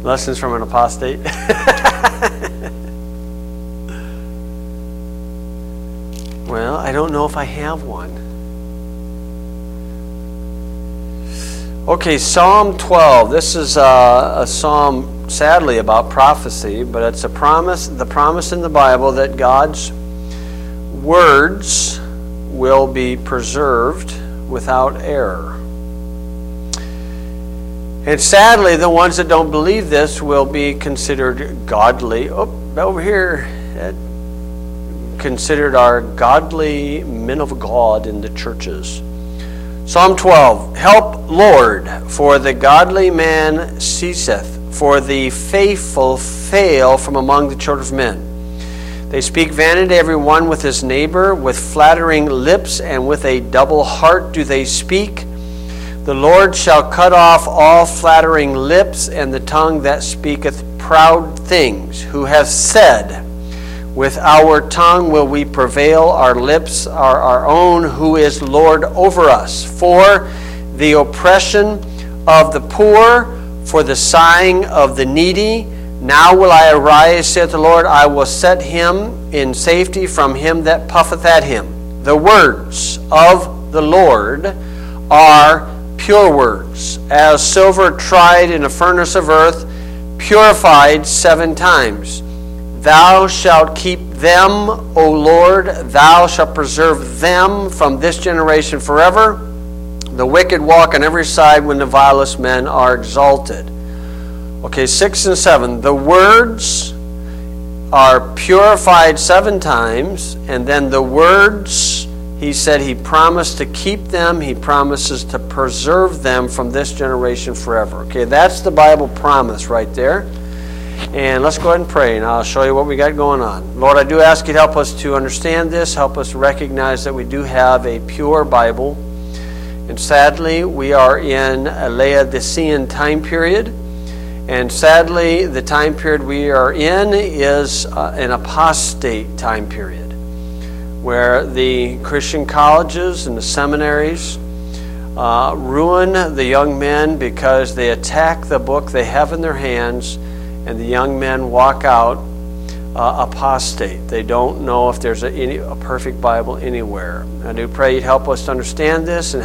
Lessons from an apostate. Well, I don't know if I have one. Okay, Psalm 12. This is a psalm, sadly, about prophecy, but it's a promise, the promise in the Bible that God's words will be preserved without error. And sadly, the ones that don't believe this will be considered godly. Oh, over here, considered our godly men of God in the churches. Psalm 12. Help, Lord, for the godly man ceaseth, for the faithful fail from among the children of men. They speak vanity every one with his neighbor, with flattering lips and with a double heart do they speak. The Lord shall cut off all flattering lips and the tongue that speaketh proud things, who have said, with our tongue will we prevail, our lips are our own, who is Lord over us. For the oppression of the poor, for the sighing of the needy, now will I arise, saith the Lord, I will set him in safety from him that puffeth at him. The words of the Lord are pure words, as silver tried in a furnace of earth, purified 7 times. Thou shalt keep them, O Lord, thou shalt preserve them from this generation forever. The wicked walk on every side when the vilest men are exalted. Okay, 6 and 7. The words are purified 7 times, and then the words, he said he promised to keep them, he promises to preserve them from this generation forever. Okay, that's the Bible promise right there. And let's go ahead and pray, and I'll show you what we got going on. Lord, I do ask you to help us to understand this, help us recognize that we do have a pure Bible. And sadly, we are in a Laodicean time period. And sadly, the time period we are in is an apostate time period, where the Christian colleges and the seminaries ruin the young men because they attack the book they have in their hands, and the young men walk out apostate. They don't know if there's a perfect Bible anywhere. I do pray you'd help us to understand this and